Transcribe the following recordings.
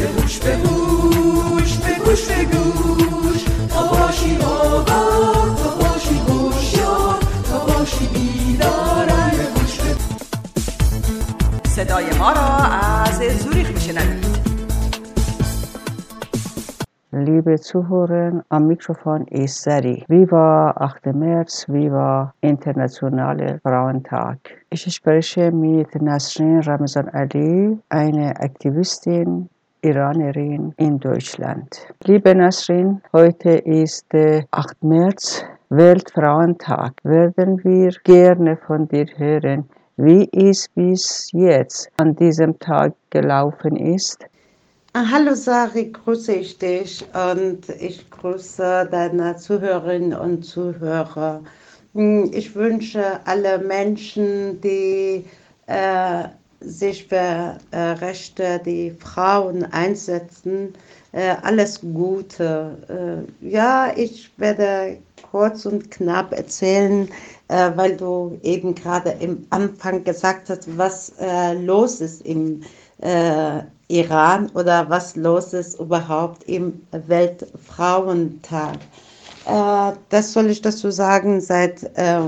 به گوش به گوش به گوش تا باشی آگاه تا باشی هوشیار تا باشی بیدار به گوش به صدای ما را از زوریخ میشنوید. Liebe Zuhörer, am Mikrofon ist Sari. Viva 8. März, Viva Internationaler Frauentag. Ich spreche mit Nasrin Ramazan Ali, eine Aktivistin, Iranerin in Deutschland. Liebe Nasrin, heute ist der 8. März, Weltfrauentag. Werden wir gerne von dir hören, wie es bis jetzt an diesem Tag gelaufen ist? Hallo Sari, grüße ich dich und ich grüße deine Zuhörerinnen und Zuhörer. Ich wünsche alle Menschen, die sich für Rechte der Frauen einsetzen, alles Gute. Ja, ich werde kurz und knapp erzählen, weil du eben gerade im Anfang gesagt hast, was los ist im Iran oder was los ist überhaupt im Weltfrauentag. Das soll ich dazu sagen, seit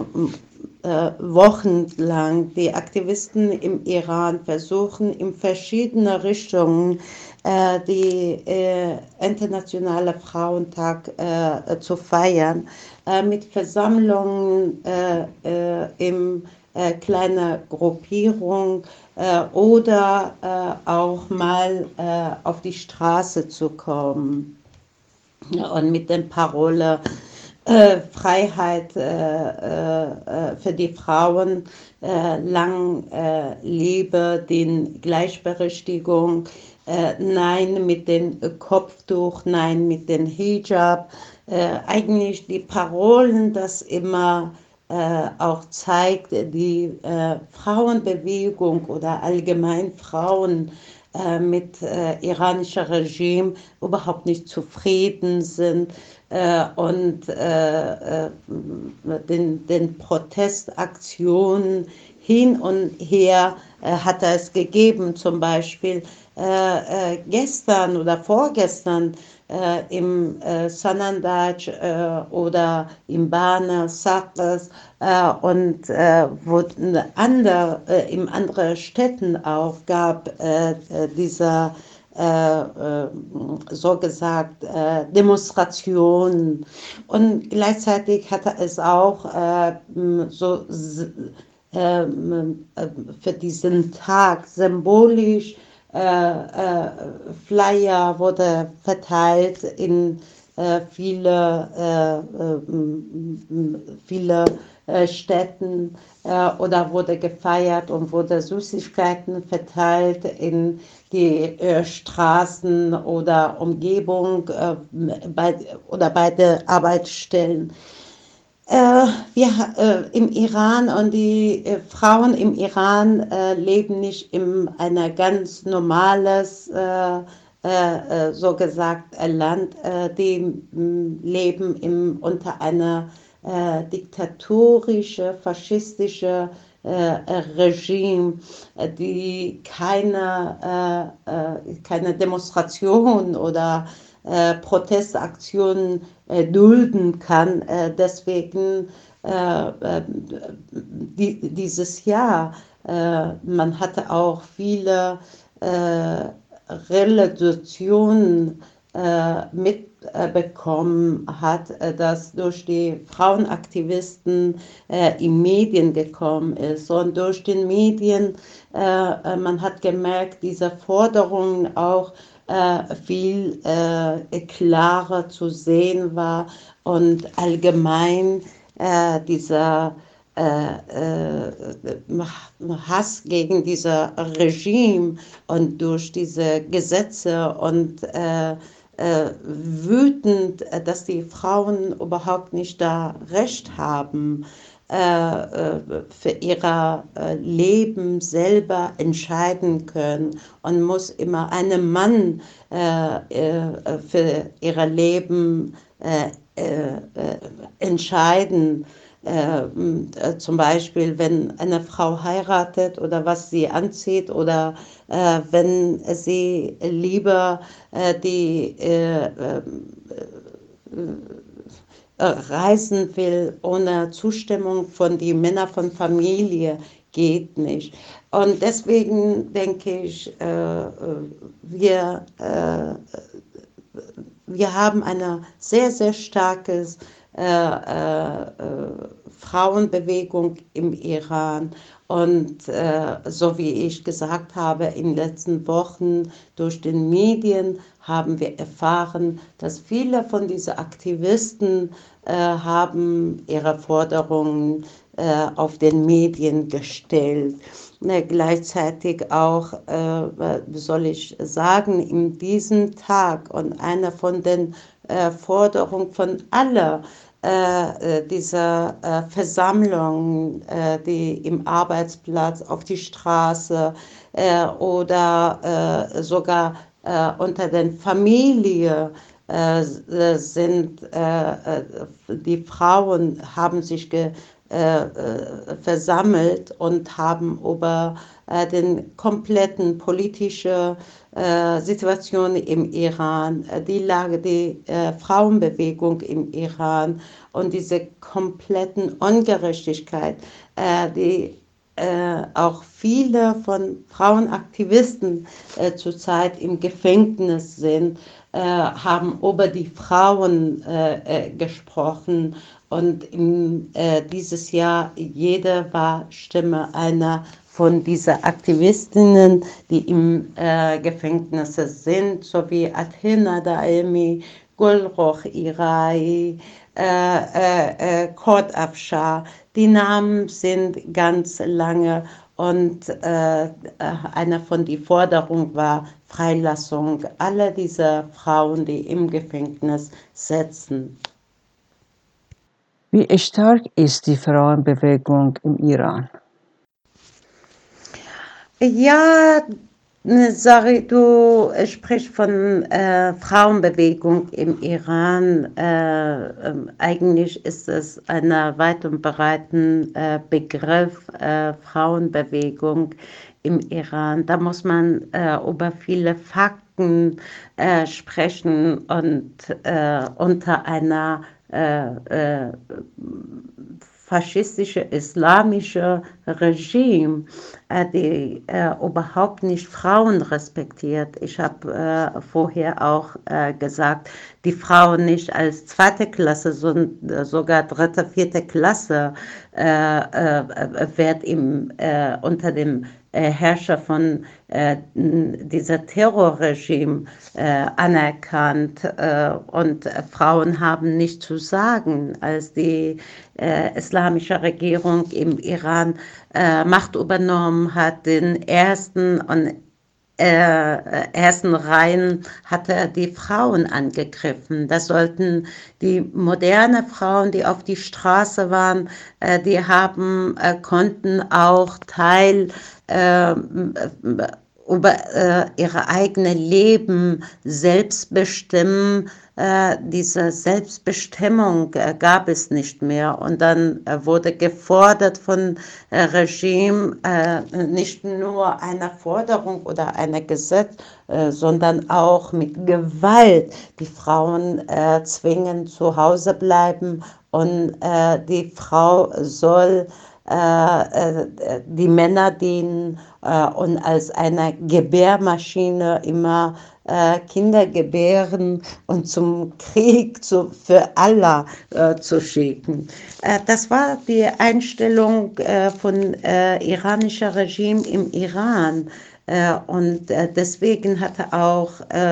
Wochen lang die Aktivisten im Iran versuchen in verschiedene Richtungen die Internationale Frauentag zu feiern, mit Versammlungen im kleine Gruppierung oder auch mal auf die Straße zu kommen und mit der Parole Freiheit für die Frauen, lang lebe die Gleichberechtigung, nein mit dem Kopftuch, nein mit dem Hijab. Eigentlich die Parolen, das immer auch zeigt, die Frauenbewegung oder allgemein Frauen mit iranischer Regime überhaupt nicht zufrieden sind und den Protestaktionen hin und her hat es gegeben, zum Beispiel gestern oder vorgestern im Sanandaj oder im Bana, Sakras und wo in anderen Städten auch gab dieser so gesagt Demonstrationen und gleichzeitig hatte es auch für diesen Tag symbolisch Flyer wurde verteilt in viele Städten oder wurde gefeiert und wurde Süßigkeiten verteilt in die Straßen oder Umgebung bei den Arbeitsstellen. Im Iran und die Frauen im Iran leben nicht in einer ganz normales, so gesagt, Land. Die leben unter einer diktatorische, faschistische Regime, die keine Demonstration oder Protestaktionen dulden kann. Deswegen dieses Jahr, man hatte auch viele Realisationen mitbekommen hat, dass durch die Frauenaktivisten in Medien gekommen ist. Und durch die Medien, man hat gemerkt, diese Forderungen auch viel klarer zu sehen war und allgemein dieser Hass gegen dieses Regime und durch diese Gesetze und wütend, dass die Frauen überhaupt nicht da Recht haben, für ihr Leben selber entscheiden können und muss immer ein Mann für ihr Leben entscheiden. zum Beispiel, wenn eine Frau heiratet oder was sie anzieht oder wenn sie lieber die reisen will ohne Zustimmung von den Männern von Familie, geht nicht. Und deswegen denke ich, wir haben eine sehr, sehr starke Frauenbewegung im Iran. Und so wie ich gesagt habe, in den letzten Wochen durch die Medien haben wir erfahren, dass viele von diesen Aktivisten haben ihre Forderungen auf den Medien gestellt. Gleichzeitig auch, soll ich sagen, in diesem Tag und eine von den Forderungen von aller dieser Versammlungen, die im Arbeitsplatz, auf die Straße oder sogar unter den Familien sind die Frauen haben sich versammelt und haben über den kompletten politischen Situation im Iran, die Lage, die Frauenbewegung im Iran und diese kompletten Ungerechtigkeit, die auch viele von Frauenaktivisten zurzeit im Gefängnis sind, haben über die Frauen gesprochen. Und dieses Jahr, jede war Stimme einer von diesen Aktivistinnen, die im Gefängnis sind, sowie Athena Daemi, Gulruch Irai, Kord Afshar. Die Namen sind ganz lange und eine von den Forderungen war Freilassung aller dieser Frauen, die im Gefängnis sitzen. Wie stark ist die Frauenbewegung im Iran? Ja, Sari, du sprichst von Frauenbewegung im Iran. Eigentlich ist es ein weit und breiten Begriff, Frauenbewegung im Iran. Da muss man über viele Fakten sprechen und unter einer faschistische islamische Regime, die überhaupt nicht Frauen respektiert. Ich habe vorher auch gesagt, die Frauen nicht als zweite Klasse, sondern sogar dritte, vierte Klasse wird unter dem Herrscher von dieser Terrorregime anerkannt und Frauen haben nichts zu sagen, als die islamische Regierung im Iran Macht übernommen hat, den ersten Reihen hat er die Frauen angegriffen. Das sollten die modernen Frauen, die auf die Straße waren, die konnten auch Teil über ihre eigene Leben selbst bestimmen. Diese Selbstbestimmung gab es nicht mehr. Und dann wurde gefordert von Regime nicht nur eine Forderung oder ein Gesetz, sondern auch mit Gewalt die Frauen zwingen, zu Hause bleiben und die Frau soll die Männer dienen und als eine Gebärmaschine immer Kinder gebären und zum Krieg für Allah zu schicken. Das war die Einstellung von iranischer Regime im Iran. Und deswegen hat er auch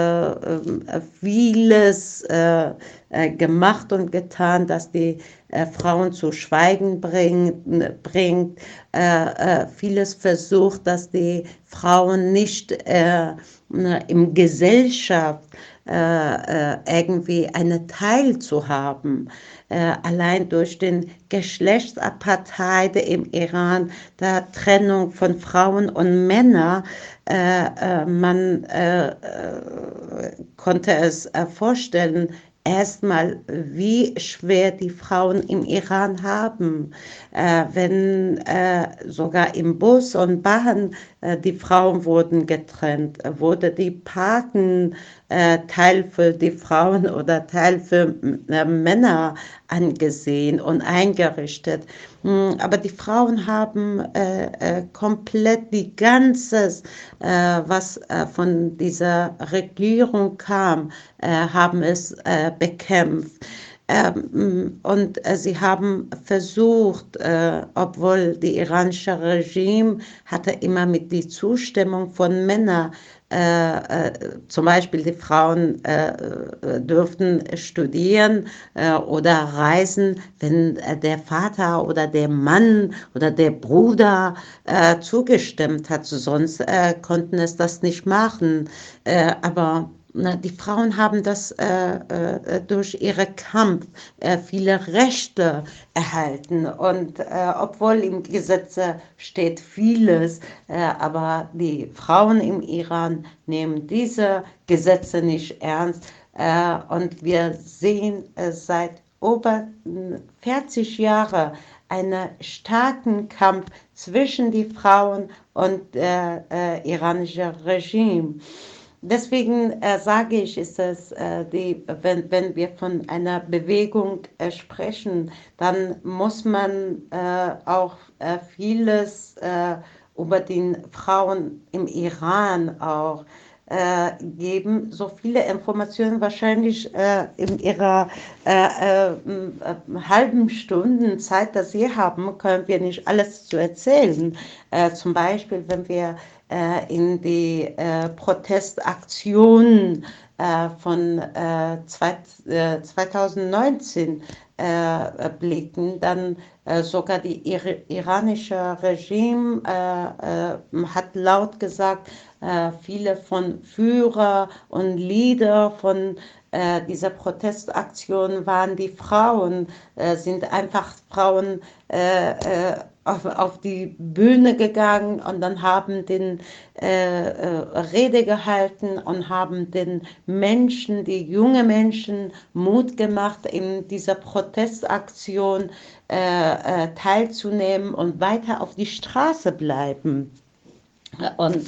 vieles gemacht und getan, dass die Frauen zu Schweigen bringt. Vieles versucht, dass die Frauen nicht im Gesellschaft irgendwie einen Teil zu haben. Allein durch den Geschlechtsapartheid im Iran, der Trennung von Frauen und Männern, man konnte es vorstellen, erstmal, wie schwer die Frauen im Iran haben, wenn sogar im Bus und Bahn die Frauen wurden getrennt, wurde die Paten Teil für die Frauen oder Teil für Männer angesehen und eingerichtet. Aber die Frauen haben komplett die ganze, was von dieser Regierung kam, haben es bekämpft. Und sie haben versucht, obwohl die iranische Regime hatte immer mit die Zustimmung von Männern, zum Beispiel die Frauen dürften studieren oder reisen, wenn der Vater oder der Mann oder der Bruder zugestimmt hat. Sonst konnten es das nicht machen. Aber die Frauen haben das durch ihren Kampf viele Rechte erhalten. Und obwohl im Gesetz steht vieles, aber die Frauen im Iran nehmen diese Gesetze nicht ernst. Und wir sehen seit über 40 Jahren einen starken Kampf zwischen die Frauen und iranischen Regime. Deswegen sage ich, ist es, wenn wir von einer Bewegung sprechen, dann muss man auch vieles über die Frauen im Iran auch geben. So viele Informationen wahrscheinlich in ihrer halben Stunden Zeit, dass sie haben, können wir nicht alles zu erzählen. Zum Beispiel, wenn wir in die Protestaktionen von 2019 blicken, dann sogar die iranische Regime hat laut gesagt, viele von Führer und Leader von dieser Protestaktion waren die Frauen, sind einfach Frauen auf die Bühne gegangen und dann haben den Rede gehalten und haben den Menschen, die junge Menschen Mut gemacht, in dieser Protestaktion teilzunehmen und weiter auf die Straße bleiben. Und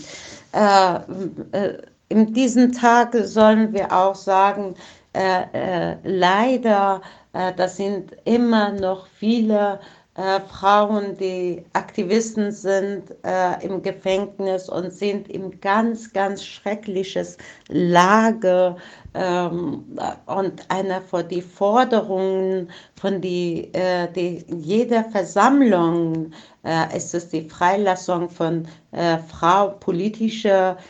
in diesen Tag sollen wir auch sagen, leider, das sind immer noch viele Frauen, die Aktivisten sind im Gefängnis und sind in ganz, ganz schreckliches Lage. Und einer von die Forderungen von jeder Versammlung ist es die Freilassung von politische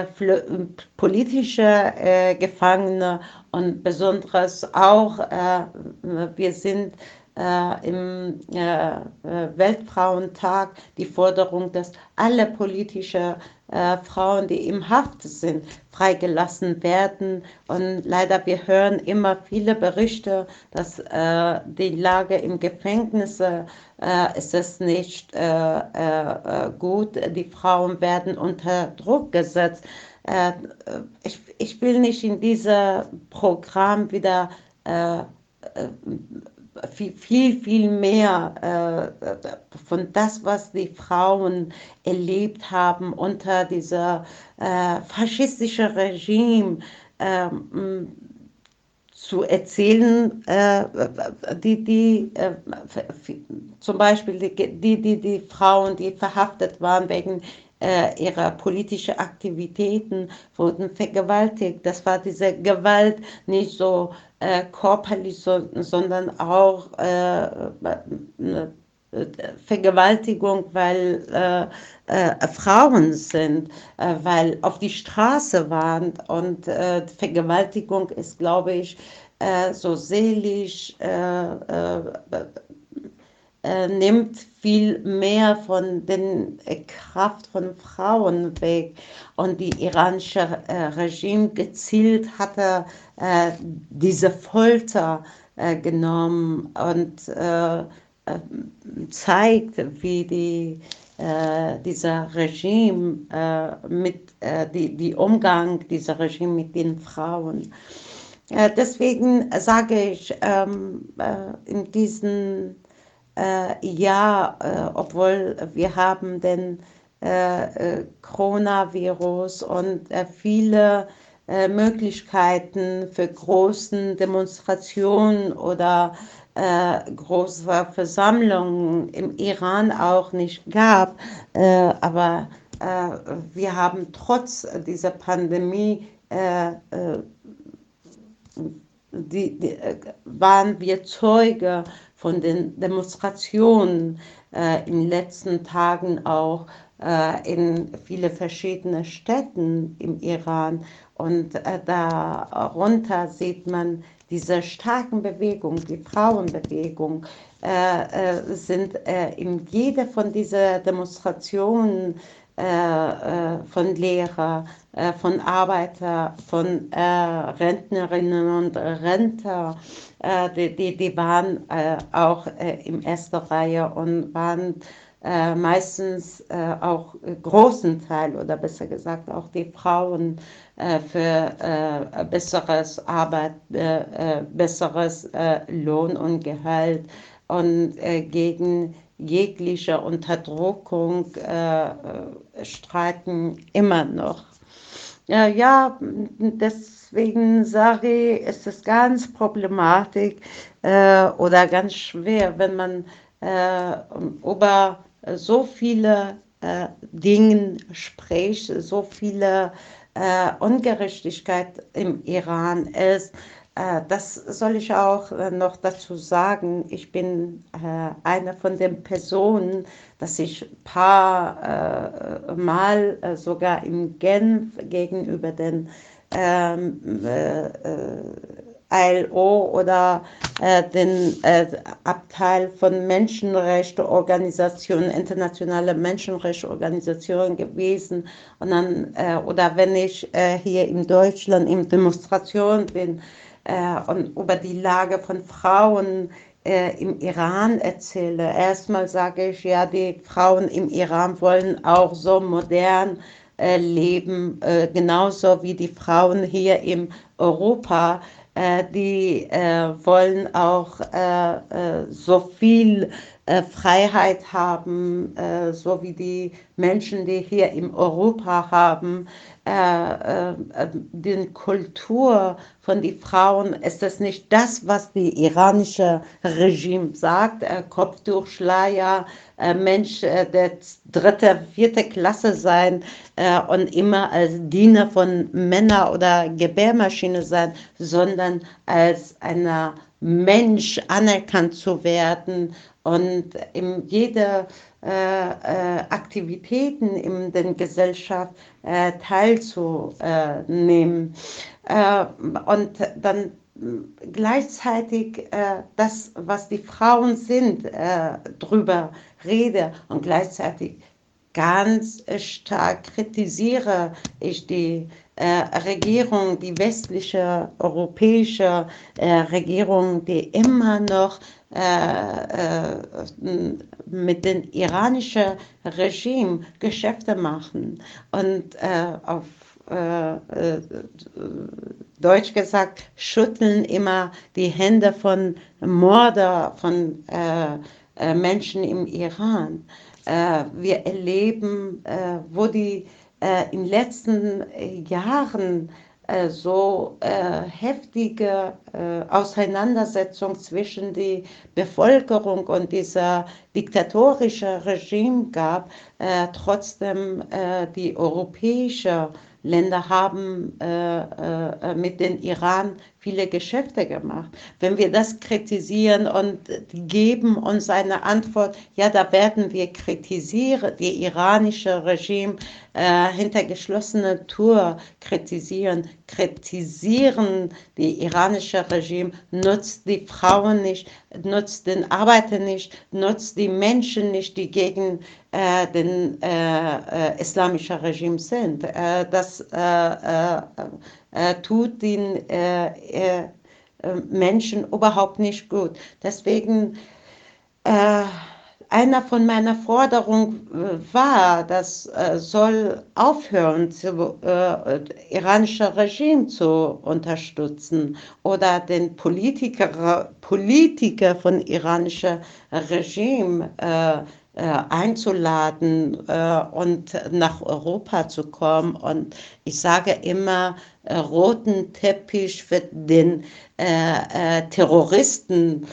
Gefangene und besonders auch, wir sind im Weltfrauentag die Forderung, dass alle politische Frauen, die im Haft sind, freigelassen werden. Und leider, wir hören immer viele Berichte, dass die Lage im Gefängnis ist es nicht gut. Die Frauen werden unter Druck gesetzt. Ich will nicht in dieses Programm wieder viel mehr von das, was die Frauen erlebt haben unter dieser faschistischen Regime zu erzählen, zum Beispiel die Frauen, die verhaftet waren wegen ihrer politischen Aktivitäten, wurden vergewaltigt. Das war diese Gewalt nicht so körperlich, sondern auch Vergewaltigung, weil Frauen sind, weil auf die Straße waren und Vergewaltigung ist, glaube ich, so seelisch, nimmt viel mehr von der Kraft von Frauen weg. Und die iranische Regime gezielt hatte diese Folter genommen und zeigt, wie dieser Regime die Umgang dieser Regime mit den Frauen. Deswegen sage ich, in diesem Jahr, obwohl wir haben den Coronavirus und viele Möglichkeiten für großen Demonstrationen oder große Versammlungen im Iran auch nicht gab. Aber wir haben trotz dieser Pandemie waren wir Zeuge von den Demonstrationen in den letzten Tagen auch in viele verschiedene Städten im Iran. Und darunter sieht man diese starken Bewegungen, die Frauenbewegung, sind in jeder von diesen Demonstrationen von Lehrer, von Arbeiter, von Rentnerinnen und Rentner, die waren auch in erster Reihe und waren meistens auch großen Teil oder besser gesagt auch die Frauen für besseres Arbeit, besseres Lohn und Gehalt und gegen jegliche Unterdrückung streiten immer noch. Ja, deswegen sage ich, ist es ganz problematisch oder ganz schwer, wenn man über so viele Dinge spricht, so viele Ungerechtigkeit im Iran ist. Das soll ich auch noch dazu sagen. Ich bin eine von den Personen, dass ich ein paar Mal sogar in Genf gegenüber den ILO oder den Abteil von Menschenrechtsorganisationen, internationale Menschenrechtsorganisationen gewesen. Und dann, oder wenn ich hier in Deutschland in Demonstrationen bin und über die Lage von Frauen im Iran erzähle. Erstmal sage ich, ja, die Frauen im Iran wollen auch so modern leben, genauso wie die Frauen hier in Europa. Die wollen auch so viel Freiheit haben, so wie die Menschen, die hier in Europa haben. Die Kultur von den Frauen ist es nicht das, was die iranische Regime sagt, Kopftuch, Schleier, Mensch der dritte, vierte Klasse sein und immer als Diener von Männern oder Gebärmaschine sein, sondern als einer Mensch anerkannt zu werden und in jeder Aktivitäten in der Gesellschaft teilzunehmen. Und dann gleichzeitig das, was die Frauen sind, drüber rede und gleichzeitig ganz stark kritisiere ich die Regierung, die westliche europäische Regierung, die immer noch mit dem iranischen Regime Geschäfte machen und auf Deutsch gesagt, schütteln immer die Hände von Mörder, von Menschen im Iran. Wir erleben, wo die in den letzten Jahren so heftige Auseinandersetzung zwischen der Bevölkerung und dieser diktatorischen Regime gab, trotzdem die europäischen Länder haben mit dem Iran viele Geschäfte gemacht. Wenn wir das kritisieren und geben uns eine Antwort, ja, da werden wir kritisieren, die iranische Regime hinter geschlossener Tür kritisieren die iranische Regime, nutzt die Frauen nicht, nutzt den Arbeiter nicht, nutzt die Menschen nicht, die gegen den islamischen Regime sind. Das tut den Menschen überhaupt nicht gut. Deswegen einer von meiner Forderungen war, das soll aufhören, iranische Regime zu unterstützen oder den Politiker von iranischem Regime einzuladen und nach Europa zu kommen. Und ich sage immer, roten Teppich für den Terroristen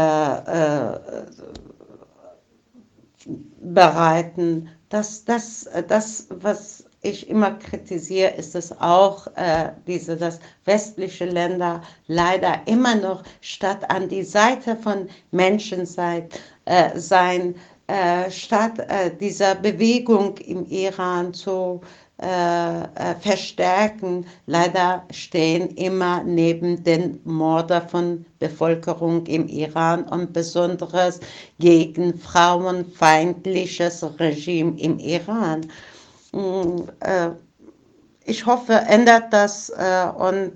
bereiten. Das, was ich immer kritisiere, ist es auch, dass westliche Länder leider immer noch statt an die Seite von Menschen sein, statt dieser Bewegung im Iran zu verstärken, leider stehen immer neben den Morden von Bevölkerung im Iran und besonders gegen frauenfeindliches Regime im Iran. Ich hoffe, ändert das und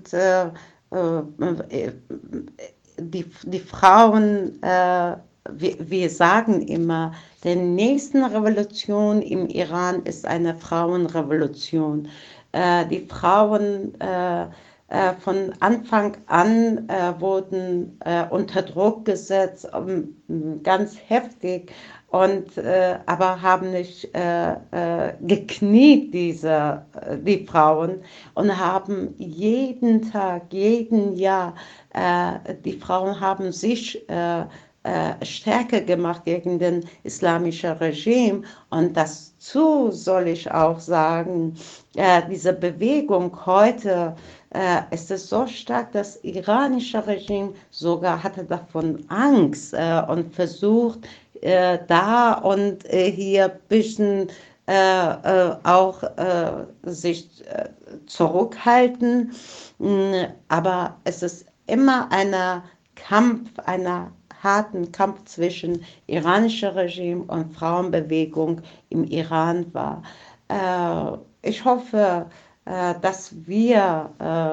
die Frauen, wir sagen immer, die nächste Revolution im Iran ist eine Frauenrevolution. Die Frauen von Anfang an wurden unter Druck gesetzt, ganz heftig, aber haben nicht gekniet, die Frauen, und haben jeden Tag, jeden Jahr, die Frauen haben sich stärker gemacht gegen den islamischen Regime. Und dazu soll ich auch sagen, diese Bewegung heute ist es so stark, das iranische Regime sogar hatte davon Angst und versucht, da und hier ein bisschen auch sich zurückhalten. Aber es ist immer ein Kampf, einer harten Kampf zwischen iranischem Regime und Frauenbewegung im Iran war. Ich hoffe, dass wir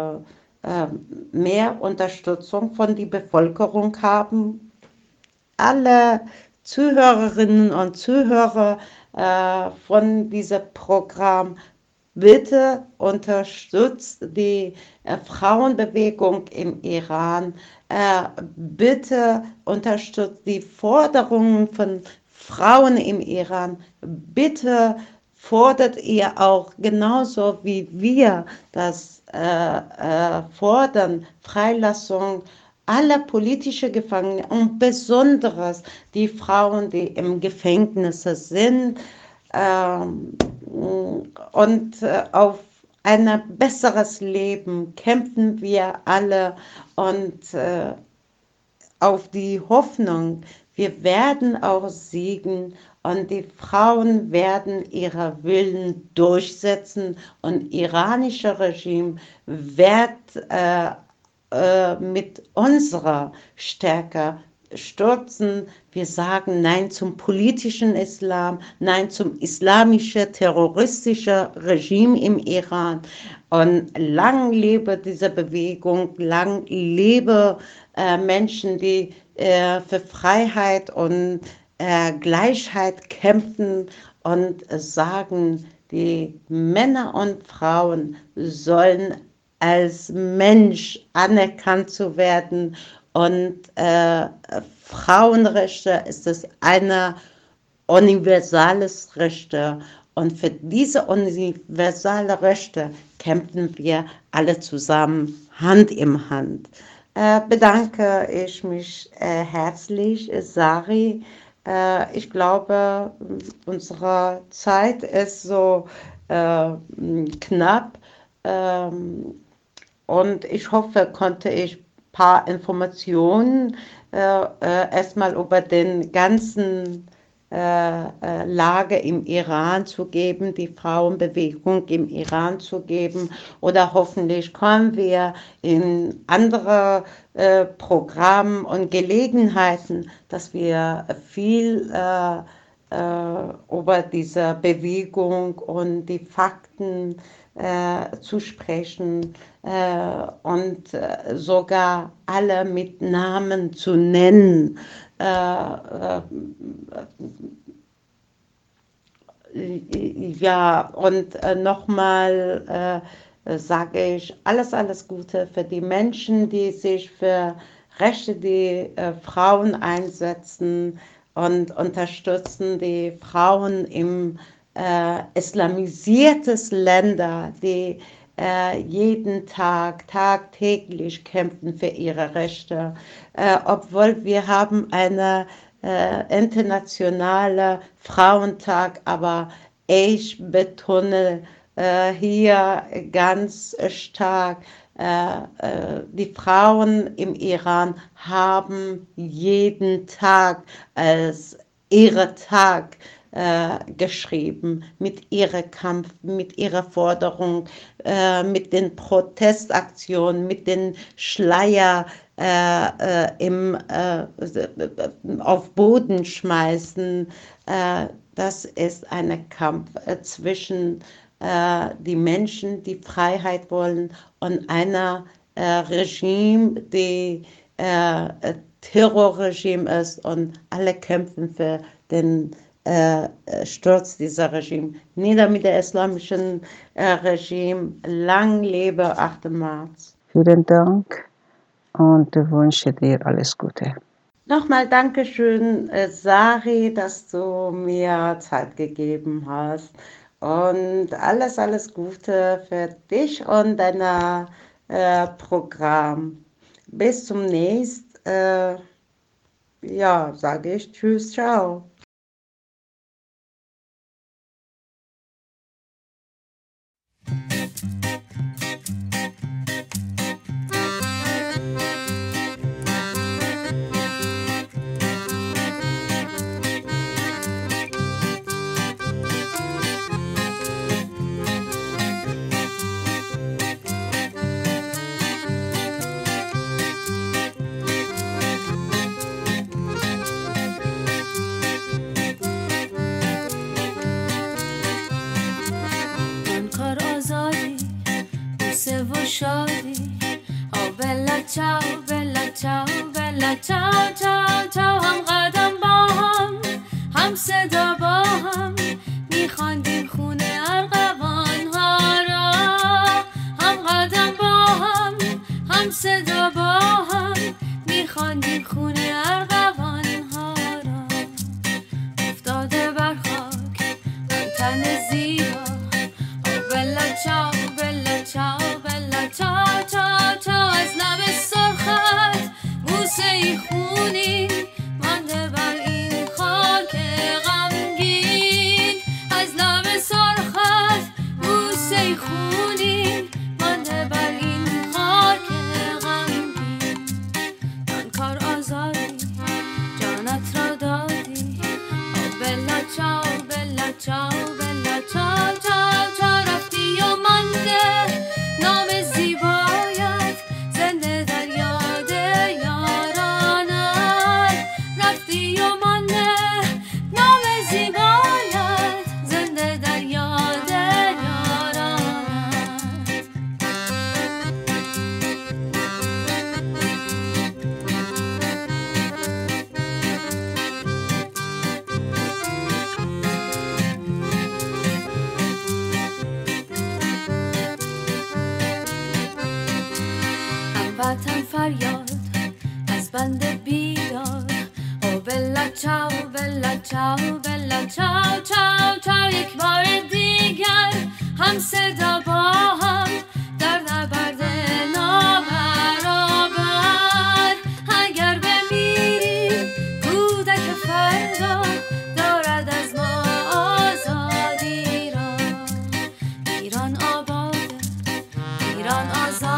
mehr Unterstützung von der Bevölkerung haben. Alle Zuhörerinnen und Zuhörer von diesem Programm, bitte unterstützt die Frauenbewegung im Iran. Bitte unterstützt die Forderungen von Frauen im Iran. Bitte fordert ihr auch genauso wie wir das fordern, Freilassung aller politischen Gefangenen und besonders die Frauen, die im Gefängnis sind, und auf ein besseres Leben kämpfen wir alle und auf die Hoffnung, wir werden auch siegen und die Frauen werden ihren Willen durchsetzen und iranische Regime wird mit unserer Stärke stürzen. Wir sagen Nein zum politischen Islam, Nein zum islamischen, terroristischen Regime im Iran. Und lang lebe diese Bewegung, lang lebe Menschen, die für Freiheit und Gleichheit kämpfen und sagen, die Männer und Frauen sollen als Mensch anerkannt zu werden. Und Frauenrechte ist es eine universales Rechte. Und für diese universalen Rechte kämpfen wir alle zusammen, Hand in Hand. Bedanke ich mich herzlich, Sari. Ich glaube, unsere Zeit ist so knapp. Und ich hoffe, konnte ich ein paar Informationen erstmal über den ganzen Lage im Iran zu geben, die Frauenbewegung im Iran zu geben. Oder hoffentlich kommen wir in andere Programme und Gelegenheiten, dass wir viel über diese Bewegung und die Fakten zu sprechen und sogar alle mit Namen zu nennen. Ja, und nochmal sage ich alles Gute für die Menschen, die sich für Rechte der Frauen einsetzen und unterstützen die Frauen im islamisiertes Länder, die jeden Tag, tagtäglich kämpfen für ihre Rechte, obwohl wir haben eine internationale Frauentag, aber ich betone hier ganz stark, die Frauen im Iran haben jeden Tag als ihre Tag geschrieben, mit ihrem Kampf, mit ihrer Forderung, mit den Protestaktionen, mit den Schleier auf Boden schmeißen. Das ist ein Kampf zwischen die Menschen, die Freiheit wollen, und einer Regime, die Terrorregime ist, und alle kämpfen für den Sturz dieser Regime. Nieder mit der islamischen Regime. Lang lebe 8. März. Vielen Dank und wünsche dir alles Gute. Nochmal Dankeschön, Sari, dass du mir Zeit gegeben hast. Und alles Gute für dich und dein Programm. Bis zum nächsten. Ja, sage ich Tschüss, ciao. شادی بلا چاو بلا چاو بلا چاو چاو چاو هم قدم با هم صدا با هم میخواندیم خونه ارغوان ها را هم قدم با هم صدا با هم میخواندیم خونه ارغوان ها را افتاده بر خاک آن تن زیبا بلا چاو بلا چاو چا چا چا از لب سرخت بوسه ای خونی مانده بر این خاک غمگین از لب سرخت بوسه ای خونی مانده بر این خاک غمگین من کار آزادی جانت را دادی بلا چاو بلا چاو بلا چاو چاو چاو رفتی و مانده نام زیبایت زنده در یاد یارانت رفتی و مانده نام زیبایت زنده در یاد یارانت وطن فریاد از بند بیدار او بلا چاو بلا چاو بلا چاو چاو چاو یک بار دیگر هم صدا با هم در نبرد نابرابر اگر بمیریم کودک فردا دارد از ما آزادی را ایران آباد ایران آزاد